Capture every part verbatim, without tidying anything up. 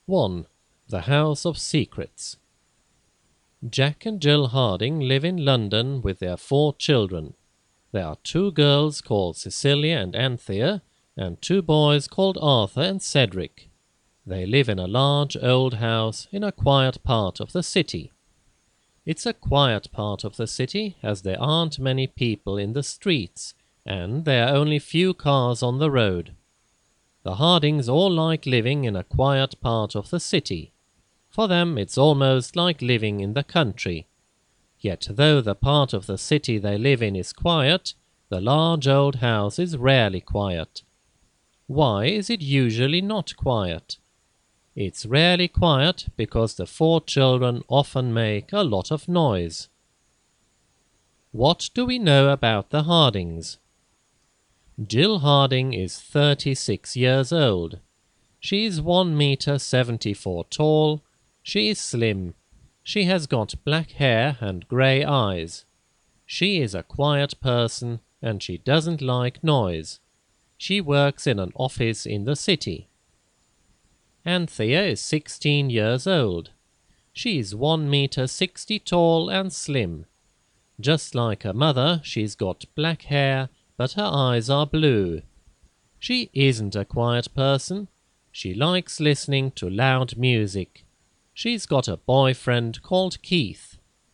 one. The House of Secrets. Jack and Jill Harding live in London with their four children. There are two girls called Cecilia and Anthea, and two boys called Arthur and Cedric. They live in a large old house in a quiet part of the city. It's a quiet part of the city, as there aren't many people in the streets, and there are only few cars on the road. The Hardings all like living in a quiet part of the city. For them it's almost like living in the country. Yet though the part of the city they live in is quiet, the large old house is rarely quiet. Why is it usually not quiet? It's rarely quiet because the four children often make a lot of noise. What do we know about the Hardings? Jill Harding is thirty-six years old. She is one meter seventy-four tall. She is slim. She has got black hair and grey eyes. She is a quiet person and she doesn't like noise. She works in an office in the city. Anthea is sixteen years old. She is one meter sixty tall and slim. Just like her mother, she's got black hair, but her eyes are blue. She isn't a quiet person. She likes listening to loud music. She's got a boyfriend called Keith.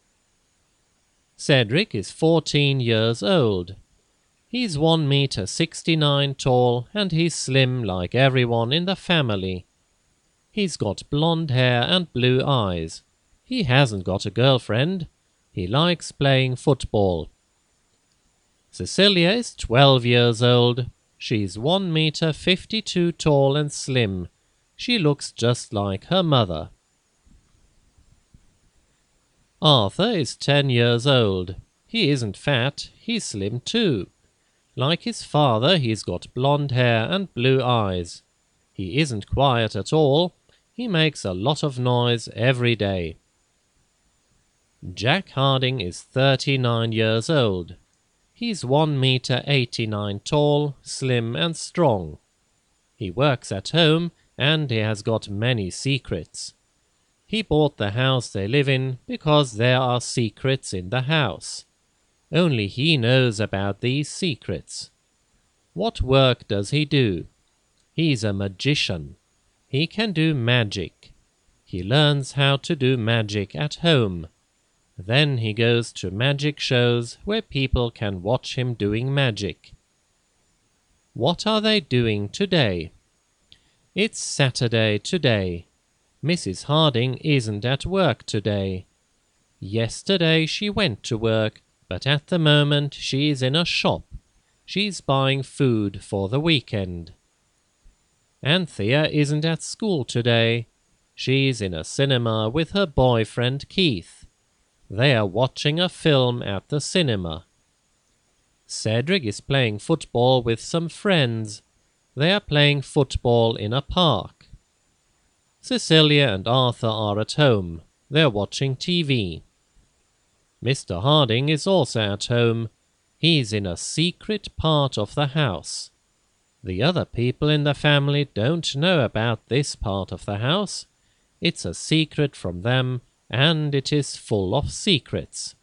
Cedric is fourteen years old. He's one meter sixty-nine tall and he's slim like everyone in the family. He's got blonde hair and blue eyes. He hasn't got a girlfriend. He likes playing football. Cecilia is twelve years old. She's one meter fifty-two tall and slim. She looks just like her mother. Arthur is ten years old. He isn't fat, he's slim too. Like his father, he's got blonde hair and blue eyes. He isn't quiet at all. He makes a lot of noise every day. Jack Harding is thirty-nine years old. He's one meter eighty-nine tall, slim and strong. He works at home and he has got many secrets. He bought the house they live in because there are secrets in the house. Only he knows about these secrets. What work does he do? He's a magician. He can do magic. He learns how to do magic at home. Then he goes to magic shows where people can watch him doing magic. What are they doing today? It's Saturday today. Missus Harding isn't at work today. Yesterday she went to work, but at the moment she's in a shop. She's buying food for the weekend. Anthea isn't at school today. She's in a cinema with her boyfriend Keith. They are watching a film at the cinema. Cedric is playing football with some friends. They are playing football in a park. Cecilia and Arthur are at home. They're watching T V. Mister Harding is also at home. He's in a secret part of the house. The other people in the family don't know about this part of the house. It's a secret from them, and it is full of secrets.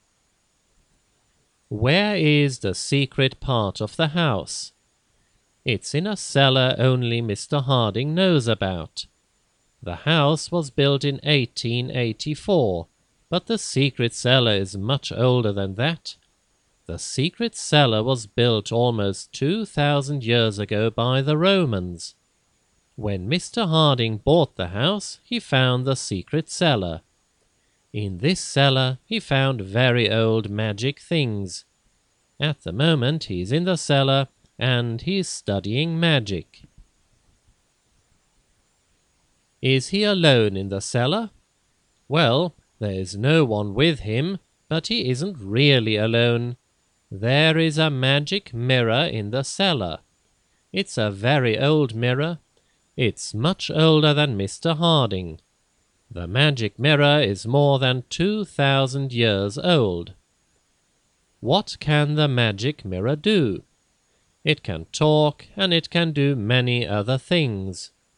Where is the secret part of the house? It's in a cellar only Mister Harding knows about. The house was built in eighteen eighty-four, but the secret cellar is much older than that. The secret cellar was built almost two thousand years ago by the Romans. When Mister Harding bought the house, he found the secret cellar. In this cellar he found very old magic things. At the moment he's in the cellar and he's studying magic. Is he alone in the cellar? Well, there is no one with him, but he isn't really alone. There is a magic mirror in the cellar. It's a very old mirror. It's much older than Mister Harding. The magic mirror is more than two thousand years old. What can the magic mirror do? It can talk and it can do many other things.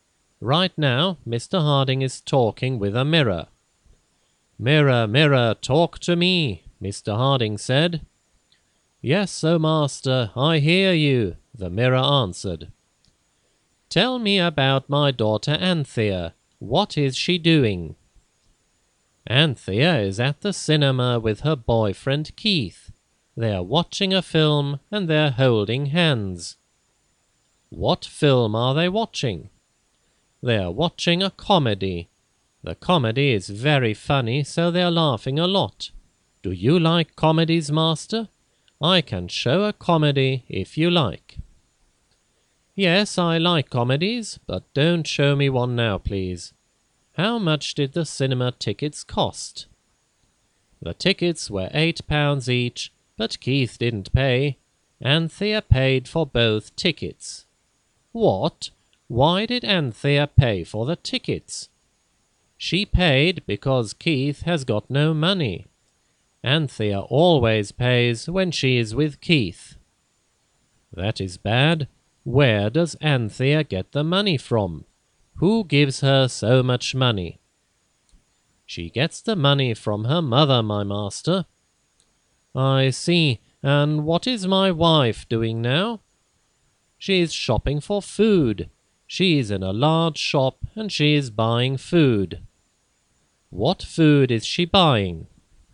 Right now, Mister Harding is talking with a mirror. "Mirror, mirror, talk to me," Mister Harding said. "Yes, O master, I hear you," the mirror answered. "Tell me about my daughter Anthea. What is she doing?" "Anthea is at the cinema with her boyfriend Keith. They are watching a film and they're holding hands." "What film are they watching?" "They are watching a comedy. The comedy is very funny, so they are laughing a lot. Do you like comedies, master? I can show a comedy if you like." "Yes, I like comedies, but don't show me one now, please. How much did the cinema tickets cost?" "The tickets were eight pounds each, but Keith didn't pay. Anthea paid for both tickets." "What? Why did Anthea pay for the tickets?" "She paid because Keith has got no money. Anthea always pays when she is with Keith." "That is bad. Where does Anthea get the money from? Who gives her so much money?" "She gets the money from her mother, my master." "I see. And what is my wife doing now?" "She is shopping for food. She is in a large shop and she is buying food." "What food is she buying?"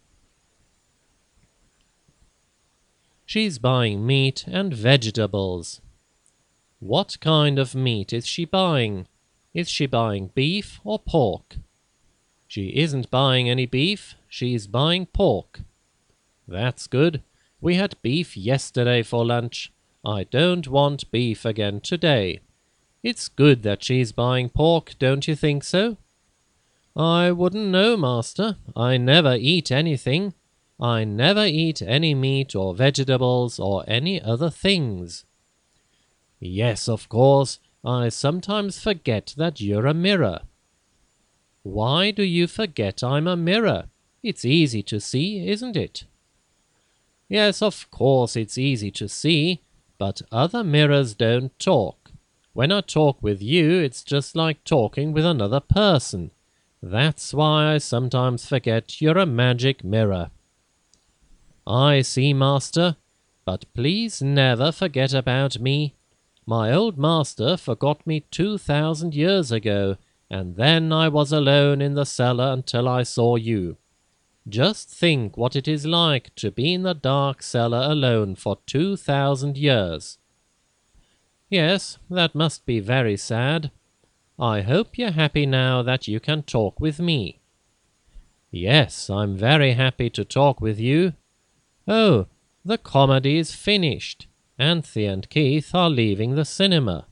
"She's buying meat and vegetables." "What kind of meat is she buying? Is she buying beef or pork?" "She isn't buying any beef, she's buying pork." "That's good. We had beef yesterday for lunch. I don't want beef again today. It's good that she's buying pork, don't you think so?" "I wouldn't know, master. I never eat anything. I never eat any meat or vegetables or any other things." "Yes, of course. I sometimes forget that you're a mirror." "Why do you forget I'm a mirror? It's easy to see, isn't it?" "Yes, of course it's easy to see, but other mirrors don't talk. When I talk with you, it's just like talking with another person. That's why I sometimes forget you're a magic mirror." "I see, master, but please never forget about me. My old master forgot me two thousand years ago, and then I was alone in the cellar until I saw you. Just think what it is like to be in the dark cellar alone for two thousand years." "Yes, that must be very sad. I hope you're happy now that you can talk with me." "Yes, I'm very happy to talk with you. Oh, the comedy is finished. Anthea and Keith are leaving the cinema."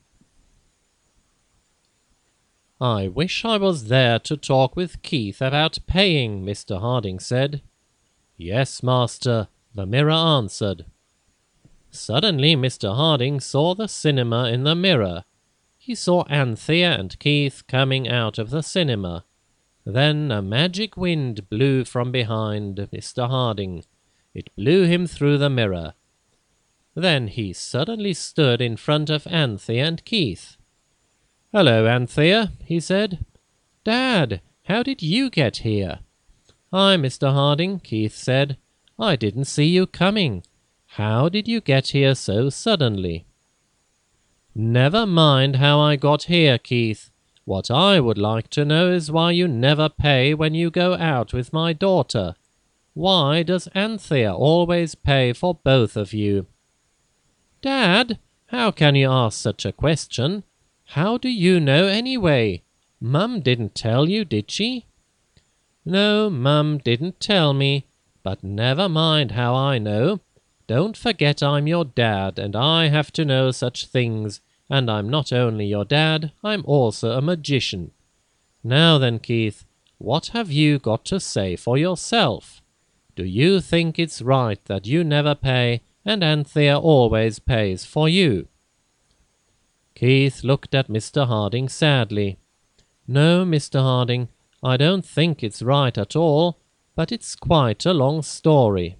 "I wish I was there to talk with Keith about paying," Mister Harding said. "Yes, master," the mirror answered. Suddenly Mister Harding saw the cinema in the mirror. He saw Anthea and Keith coming out of the cinema. Then a magic wind blew from behind Mister Harding. It blew him through the mirror. Then he suddenly stood in front of Anthea and Keith. "Hello, Anthea," he said. "Dad, how did you get here?" "Hi, Mister Harding," Keith said. "I didn't see you coming. How did you get here so suddenly?" "Never mind how I got here, Keith. What I would like to know is why you never pay when you go out with my daughter. Why does Anthea always pay for both of you?" "Dad, how can you ask such a question? How do you know anyway? Mum didn't tell you, did she?" "No, Mum didn't tell me, but never mind how I know. Don't forget I'm your dad, and I have to know such things, and I'm not only your dad, I'm also a magician. Now then, Keith, what have you got to say for yourself? Do you think it's right that you never pay, and Anthea always pays for you?" Keith looked at Mister Harding sadly. "No, Mister Harding, I don't think it's right at all, but it's quite a long story."